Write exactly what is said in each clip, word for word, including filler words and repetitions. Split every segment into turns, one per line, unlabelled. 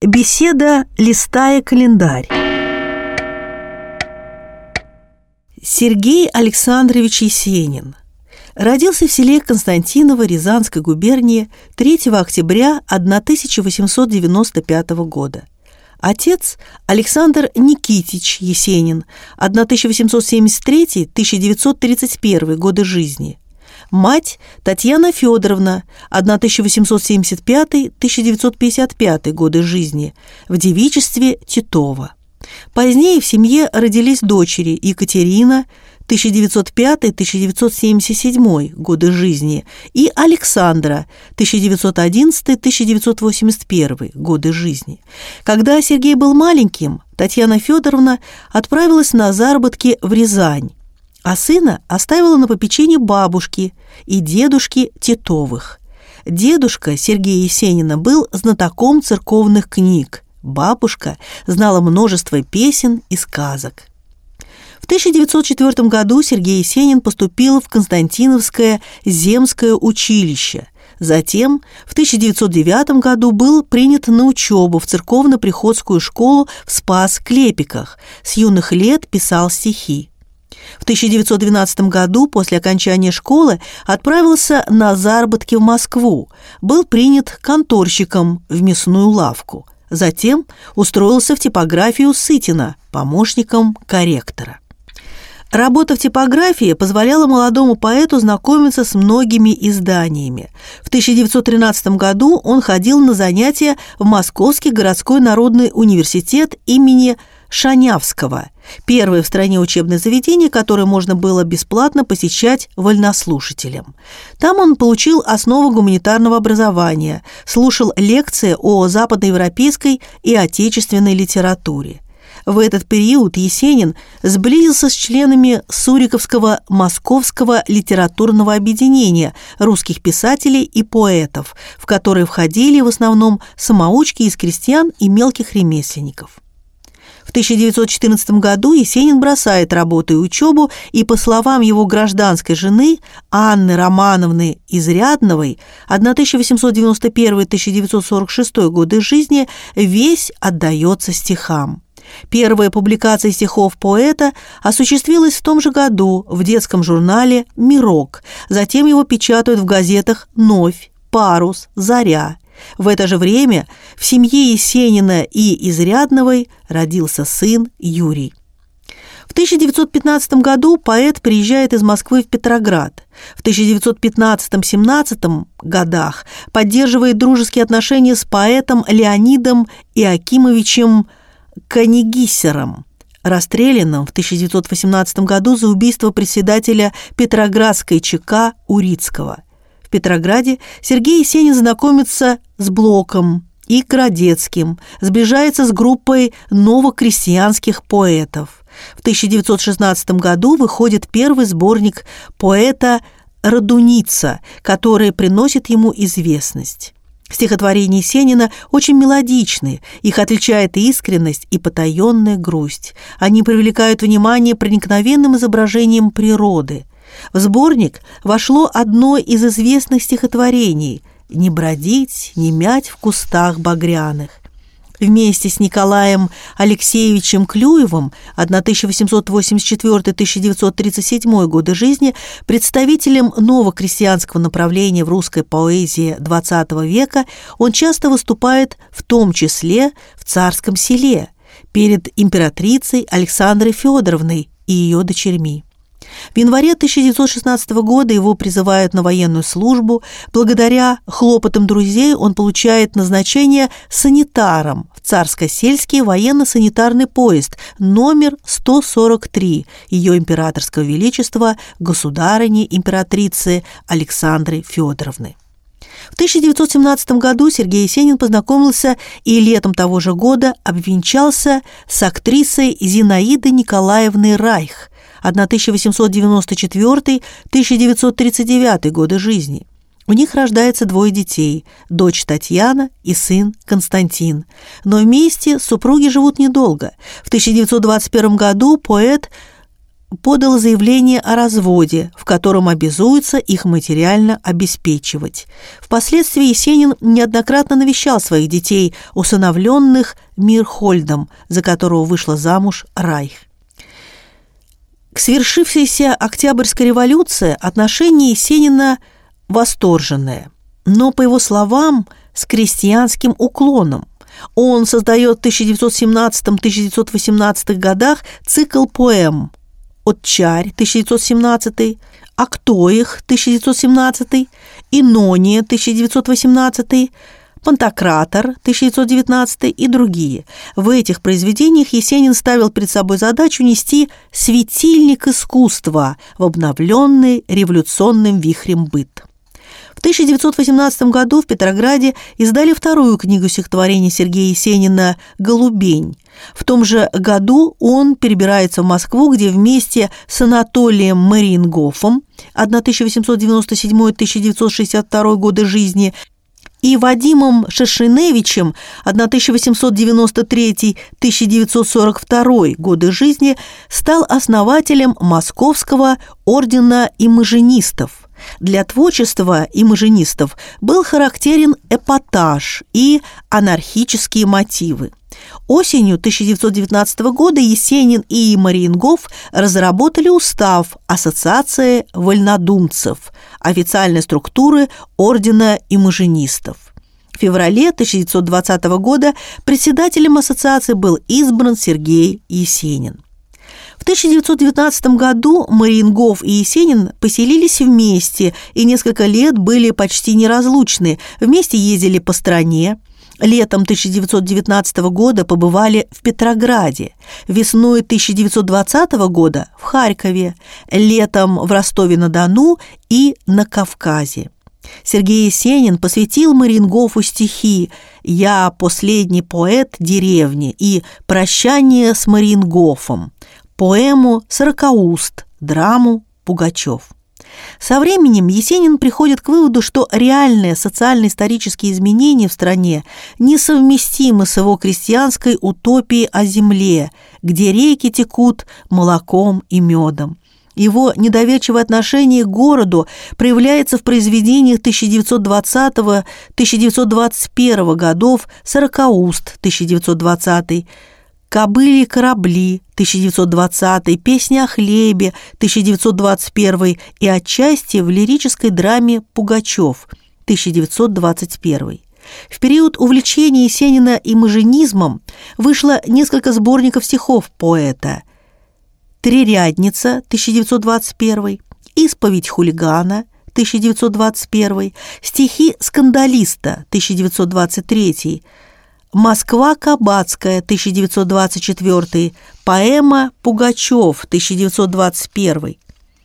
Беседа, листая календарь. Сергей Александрович Есенин родился в селе Константиново Рязанской губернии третьего октября тысяча восемьсот девяносто пятого года. Отец Александр Никитич Есенин, тысяча восемьсот семьдесят третий — тысяча девятьсот тридцать первый годы жизни. Мать Татьяна Федоровна, тысяча восемьсот семьдесят пятый — тысяча девятьсот пятьдесят пятый годы жизни, в девичестве Титова. Позднее в семье родились дочери Екатерина, тысяча девятьсот пятый — тысяча девятьсот семьдесят седьмой годы жизни, и Александра, тысяча девятьсот одиннадцатый — тысяча девятьсот восемьдесят первый годы жизни. Когда Сергей был маленьким, Татьяна Федоровна отправилась на заработки в Рязань, а сына оставила на попечении бабушки и дедушки Титовых. Дедушка Сергея Есенина был знатоком церковных книг, бабушка знала множество песен и сказок. В тысяча девятьсот четвёртом году Сергей Есенин поступил в Константиновское земское училище. Затем в тысяча девятьсот девятом году был принят на учебу в церковно-приходскую школу в Спас-Клепиках. С юных лет писал стихи. В тысяча девятьсот двенадцатом году после окончания школы отправился на заработки в Москву. Был принят конторщиком в мясную лавку. Затем устроился в типографию Сытина помощником корректора. Работа в типографии позволяла молодому поэту знакомиться с многими изданиями. В тысяча девятьсот тринадцатом году он ходил на занятия в Московский городской народный университет имени Шанявского, первое в стране учебное заведение, которое можно было бесплатно посещать вольнослушателям. Там он получил основы гуманитарного образования, слушал лекции о западноевропейской и отечественной литературе. В этот период Есенин сблизился с членами Суриковского Московского литературного объединения русских писателей и поэтов, в которые входили в основном самоучки из крестьян и мелких ремесленников. В тысяча девятьсот четырнадцатом году Есенин бросает работу и учебу, и, по словам его гражданской жены Анны Романовны Изрядновой, тысяча восемьсот девяносто первый — тысяча девятьсот сорок шестой годы жизни, весь отдается стихам. Первая публикация стихов поэта осуществилась в том же году в детском журнале «Мирок». Затем его печатают в газетах «Новь», «Парус», «Заря». В это же время в семье Есенина и Изрядновой родился сын Юрий. В тысяча девятьсот пятнадцатом году поэт приезжает из Москвы в Петроград. В тысяча девятьсот пятнадцатом-семнадцатом годах поддерживает дружеские отношения с поэтом Леонидом Иакимовичем Канегиссером, расстрелянным в тысяча девятьсот восемнадцатом году за убийство председателя Петроградской ЧК Урицкого. В Петрограде Сергей Есенин знакомится с Блоком и Городецким, сближается с группой новокрестьянских поэтов. В тысяча девятьсот шестнадцатом году выходит первый сборник поэта Радуница, который приносит ему известность. Стихотворения Есенина очень мелодичны, их отличает искренность и потаенная грусть. Они привлекают внимание проникновенным изображением природы. В сборник вошло одно из известных стихотворений «Не бродить, не мять в кустах багряных». Вместе с Николаем Алексеевичем Клюевым тысяча восемьсот восемьдесят четвёртый — тысяча девятьсот тридцать седьмой годы жизни, представителем новокрестьянского направления в русской поэзии двадцатого века, он часто выступает в том числе в Царском Селе перед императрицей Александрой Федоровной и ее дочерьми. В январе тысяча девятьсот шестнадцатого года его призывают на военную службу. Благодаря хлопотам друзей он получает назначение санитаром в Царско-сельский военно-санитарный поезд номер сто сорок три ее императорского величества государыни императрицы Александры Федоровны. В тысяча девятьсот семнадцатом году Сергей Есенин познакомился и летом того же года обвенчался с актрисой Зинаидой Николаевной Райх, тысяча восемьсот девяносто четвёртый — тысяча девятьсот тридцать девятый годы жизни. У них рождается двое детей – дочь Татьяна и сын Константин. Но вместе супруги живут недолго. В тысяча девятьсот двадцать первом году поэт подал заявление о разводе, в котором обязуется их материально обеспечивать. Впоследствии Есенин неоднократно навещал своих детей, усыновленных Мирхольдом, за которого вышла замуж Райх. К свершившейся Октябрьской революции отношение Есенина восторженное, но, по его словам, с крестьянским уклоном. Он создает в тысяча девятьсот семнадцатом — тысяча девятьсот восемнадцатых годах цикл поэм «Отчарь» тысяча девятьсот семнадцатый, «А кто их» тысяча девятьсот семнадцатый, «Инония» тысяча девятьсот восемнадцатый, «Пантократор» тысяча девятьсот девятнадцатый и другие. В этих произведениях Есенин ставил перед собой задачу нести светильник искусства в обновленный революционным вихрем быт. В тысяча девятьсот восемнадцатом году в Петрограде издали вторую книгу стихотворений Сергея Есенина «Голубень». В том же году он перебирается в Москву, где вместе с Анатолием Мариенгофом тысяча восемьсот девяносто седьмой — тысяча девятьсот шестьдесят второй годы жизни и Вадимом Шершеневичем тысяча восемьсот девяносто третий — тысяча девятьсот сорок второй годы жизни стал основателем Московского ордена имажинистов. Для творчества имажинистов был характерен эпатаж и анархические мотивы. Осенью тысяча девятьсот девятнадцатого года Есенин и Мариенгоф разработали устав Ассоциации вольнодумцев, официальной структуры ордена имажинистов. В феврале тысяча девятьсот двадцатого года председателем ассоциации был избран Сергей Есенин. В тысяча девятьсот девятнадцатом году Мариенгоф и Есенин поселились вместе и несколько лет были почти неразлучны. Вместе ездили по стране. Летом тысяча девятьсот девятнадцатого года побывали в Петрограде, весной тысяча девятьсот двадцатого года в Харькове, летом в Ростове-на-Дону и на Кавказе. Сергей Есенин посвятил Мариенгофу стихи «Я последний поэт деревни» и «Прощание с Мариенгофом», поэму «Сорокауст», драму «Пугачев». Со временем Есенин приходит к выводу, что реальные социально-исторические изменения в стране несовместимы с его крестьянской утопией о земле, где реки текут молоком и медом. Его недоверчивое отношение к городу проявляется в произведениях тысяча девятьсот двадцатого — тысяча девятьсот двадцать первого годов «Сорокауст» тысяча девятьсот двадцатый, «Кобыли и корабли» тысяча девятьсот двадцатый, «Песня о хлебе» тысяча девятьсот двадцать первый и отчасти в лирической драме «Пугачев» тысяча девятьсот двадцать первый. В период увлечения Есенина имажинизмом вышло несколько сборников стихов поэта: «Трирядница» тысяча девятьсот двадцать первый, «Исповедь хулигана» тысяча девятьсот двадцать первый, «Стихи скандалиста» тысяча девятьсот двадцать третий, «Москва Кабацкая» тысяча девятьсот двадцать четвертый, поэма «Пугачев» тысяча девятьсот двадцать первый.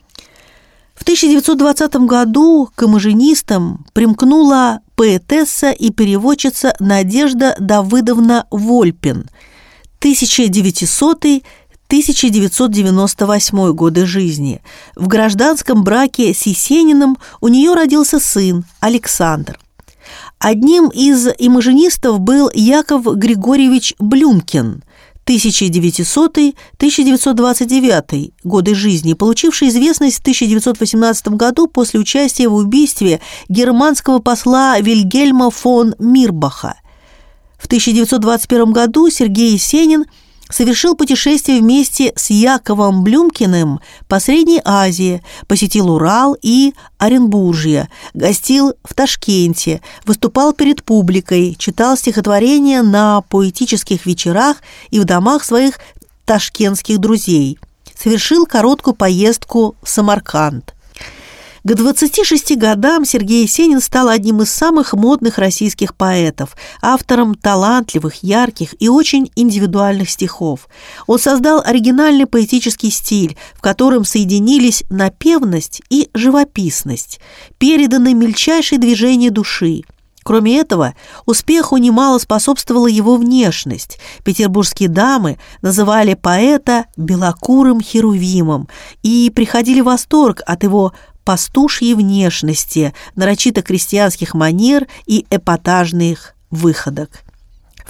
В тысяча девятьсот двадцатом году к имажинистам примкнула поэтесса и переводчица Надежда Давыдовна Вольпин, тысяча девятисотый — тысяча девятьсот девяносто восьмой годы жизни. В гражданском браке с Есениным у нее родился сын Александр. Одним из имажинистов был Яков Григорьевич Блюмкин, тысяча девятисотый — тысяча девятьсот двадцать девятый годы жизни, получивший известность в тысяча девятьсот восемнадцатом году после участия в убийстве германского посла Вильгельма фон Мирбаха. В тысяча девятьсот двадцать первом году Сергей Есенин совершил путешествие вместе с Яковом Блюмкиным по Средней Азии, посетил Урал и Оренбуржье, гостил в Ташкенте, выступал перед публикой, читал стихотворения на поэтических вечерах и в домах своих ташкентских друзей, совершил короткую поездку в Самарканд. К двадцати шести годам Сергей Есенин стал одним из самых модных российских поэтов, автором талантливых, ярких и очень индивидуальных стихов. Он создал оригинальный поэтический стиль, в котором соединились напевность и живописность, переданы мельчайшие движения души. Кроме этого, успеху немало способствовала его внешность. Петербургские дамы называли поэта белокурым херувимом и приходили в восторг от его пастушьей внешности, нарочито крестьянских манер и эпатажных выходок.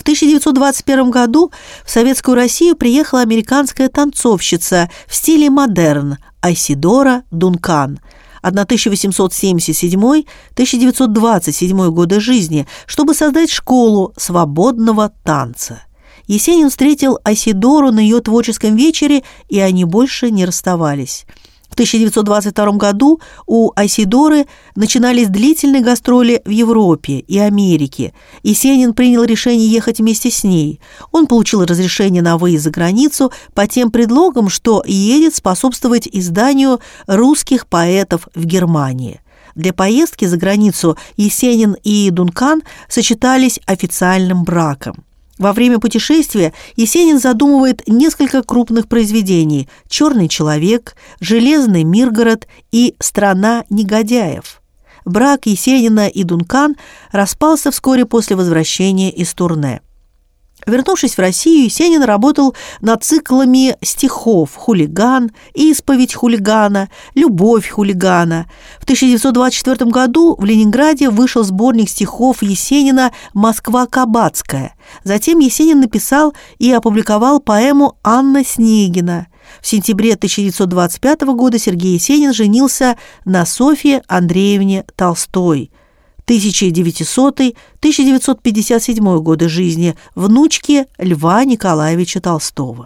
В тысяча девятьсот двадцать первом году в Советскую Россию приехала американская танцовщица в стиле модерн Айседора Дункан, тысяча восемьсот семьдесят седьмой — тысяча девятьсот двадцать седьмой годы жизни, чтобы создать школу свободного танца. Есенин встретил Айседору на ее творческом вечере, и они больше не расставались. В тысяча девятьсот двадцать втором году у Айседоры начинались длительные гастроли в Европе и Америке. Есенин принял решение ехать вместе с ней. Он получил разрешение на выезд за границу по тем предлогам, что едет способствовать изданию русских поэтов в Германии. Для поездки за границу Есенин и Дункан сочетались официальным браком. Во время путешествия Есенин задумывает несколько крупных произведений: «Черный человек», «Железный Миргород» и «Страна негодяев». Брак Есенина и Дункан распался вскоре после возвращения из турне. Вернувшись в Россию, Есенин работал над циклами стихов «Хулиган», «Исповедь хулигана», «Любовь хулигана». В тысяча девятьсот двадцать четвёртом году в Ленинграде вышел сборник стихов Есенина «Москва кабацкая». Затем Есенин написал и опубликовал поэму «Анна Снегина». В сентябре тысяча девятьсот двадцать пятого года Сергей Есенин женился на Софье Андреевне Толстой, тысяча девятисотый — тысяча девятьсот пятьдесят седьмой годы жизни, внучке Льва Николаевича Толстого.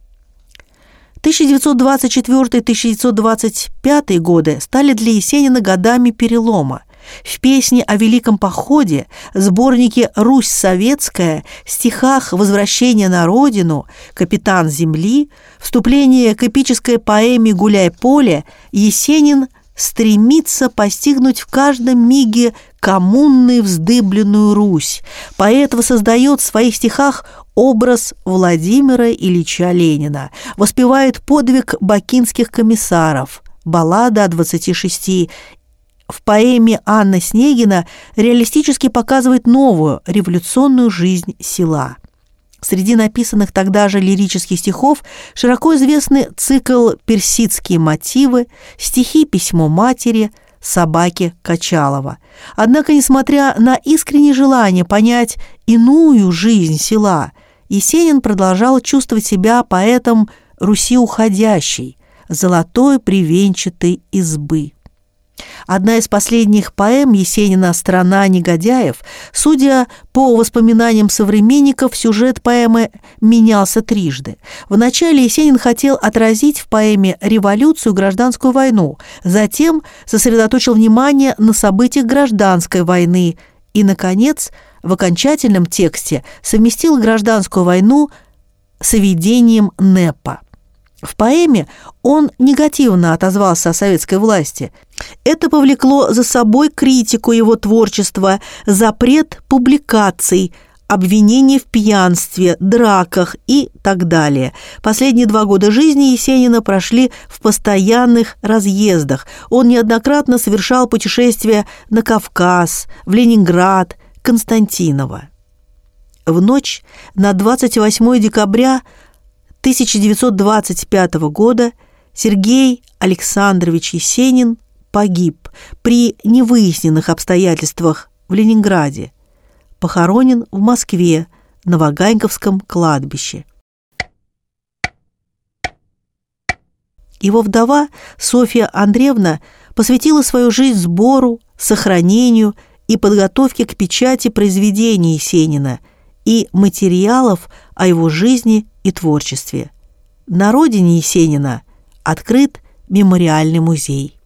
тысяча девятьсот двадцать четвёртый — тысяча девятьсот двадцать пятый годы стали для Есенина годами перелома. В песне о Великом походе, сборнике «Русь советская», стихах «Возвращение на родину», «Капитан земли», вступление к эпической поэме «Гуляй поле» Есенин стремится постигнуть в каждом миге коммунную вздыбленную Русь. Поэт воссоздает в своих стихах образ Владимира Ильича Ленина, воспевает подвиг бакинских комиссаров, баллада о двадцати шести. В поэме Анна Снегина реалистически показывает новую революционную жизнь села. Среди написанных тогда же лирических стихов широко известны цикл «Персидские мотивы», стихи «Письмо матери», «Собаки Качалова». Однако, несмотря на искреннее желание понять иную жизнь села, Есенин продолжал чувствовать себя поэтом Руси уходящей, золотой привенчатой избы. Одна из последних поэм Есенина «Страна негодяев», судя по воспоминаниям современников, сюжет поэмы менялся трижды. Вначале Есенин хотел отразить в поэме революцию и гражданскую войну, затем сосредоточил внимание на событиях гражданской войны и, наконец, в окончательном тексте совместил гражданскую войну с введением НЭПа. В поэме он негативно отозвался о советской власти. Это повлекло за собой критику его творчества, запрет публикаций, обвинения в пьянстве, драках и так далее. Последние два года жизни Есенина прошли в постоянных разъездах. Он неоднократно совершал путешествия на Кавказ, в Ленинград, Константиново. В ночь на двадцать восьмое декабря тысяча девятьсот двадцать пятого года Сергей Александрович Есенин погиб при невыясненных обстоятельствах в Ленинграде. Похоронен в Москве на Ваганьковском кладбище. Его вдова Софья Андреевна посвятила свою жизнь сбору, сохранению и подготовке к печати произведений Есенина и материалов о его жизни и творчестве. На родине Есенина открыт мемориальный музей.